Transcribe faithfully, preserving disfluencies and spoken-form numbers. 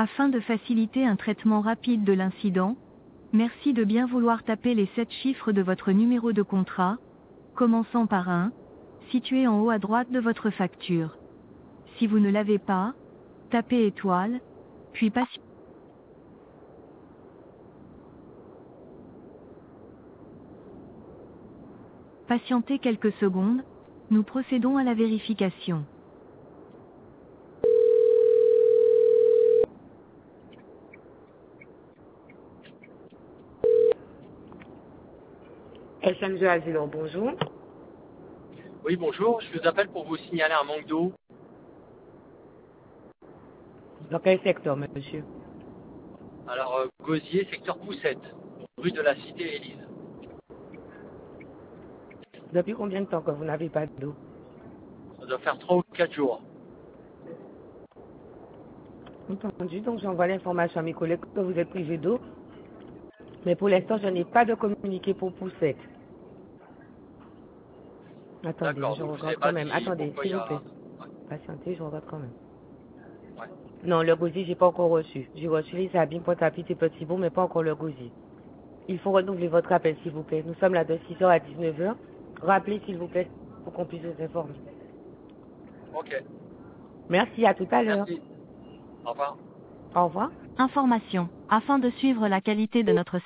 Afin de faciliter un traitement rapide de l'incident, merci de bien vouloir taper les sept chiffres de votre numéro de contrat, commençant par un, situé en haut à droite de votre facture. Si vous ne l'avez pas, tapez étoile, puis patientez. Patientez quelques secondes, nous procédons à la vérification. S M G Asilo, bonjour. Oui, bonjour, je vous appelle pour vous signaler un manque d'eau. Dans quel secteur, monsieur? Alors, euh, Gosier, secteur Poussette, rue de la Cité Élise. Depuis combien de temps que vous n'avez pas d'eau? Ça doit faire trois ou quatre jours. Entendu, donc j'envoie l'information à mes collègues que vous êtes privé d'eau. Mais pour l'instant, je n'ai pas de communiqué pour Poussette. Attendez, D'accord, je donc vous regarde n'avez quand pas même. dit Attendez, pourquoi il s'il y vous a... plaît. Ouais, Patientez, je regarde quand même. ouais. Non, le gosier, j'ai pas encore reçu. J'ai reçu les abîmes, pointe à pied et petits bons, mais pas encore le gosier. Il faut renouveler votre appel, s'il vous plaît. Nous sommes là de six heures à dix-neuf heures. Rappelez, s'il vous plaît, pour qu'on puisse vous informer. Ok, Merci, à tout à l'heure. merci. Au revoir. Au revoir. Information. Afin de suivre la qualité de notre